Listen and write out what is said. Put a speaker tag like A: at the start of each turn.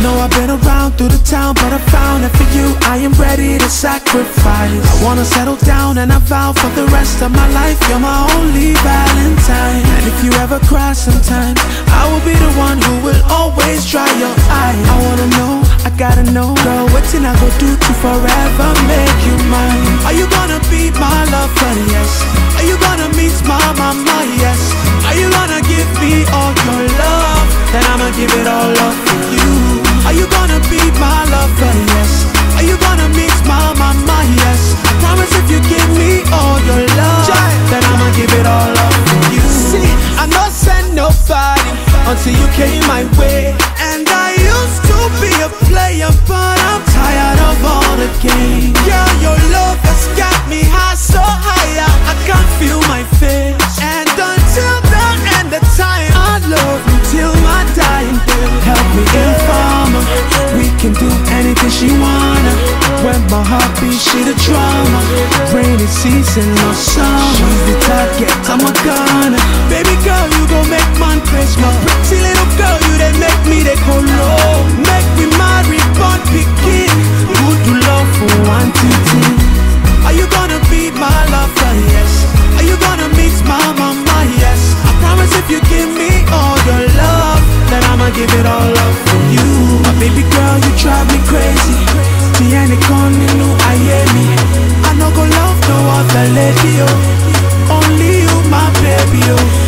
A: know I've been around through the town, but I found that for you I am ready to sacrifice. I wanna settle down and I vow for the rest of my life you're my only Valentine. And if you ever cry sometimes, I will be the one who will always dry your eyes. I wanna know, I gotta know, girl, what can I go do to forever make you mine? Are you gonna be my lover, yes? Are you gonna meet my mama, yes? Are you gonna give me all your love? Then I'ma give it all up for you. Are you gonna be my lover, yes? Are you gonna meet my mama, yes? I promise if you give me all your love, then I'ma give it all up for you. See, I not send nobody until you came my way. And I used to be a player, but I'm tired of all the games. Girl, your love has got me high, so high I can't feel my face. And until the end of time, I love you till my dying day. Help me inform her, we can do anything she wanna. When my heart beats, she the drama. Rainy season or summer, she's the target, I'm a gunner. Baby girl, you gon' make man crazy. My pretty little girl, you they make me they go low. Make me marry, born begin. Good to love for 1 to 10. Are you gonna be my lover, yes? Are you gonna meet my mama, yes? I promise if you give me all your love, then I'ma give it all up for you. My baby girl, you drive me crazy. Tiene con you, I hear me. I no go love no other lady, oh. Only you, my baby, oh.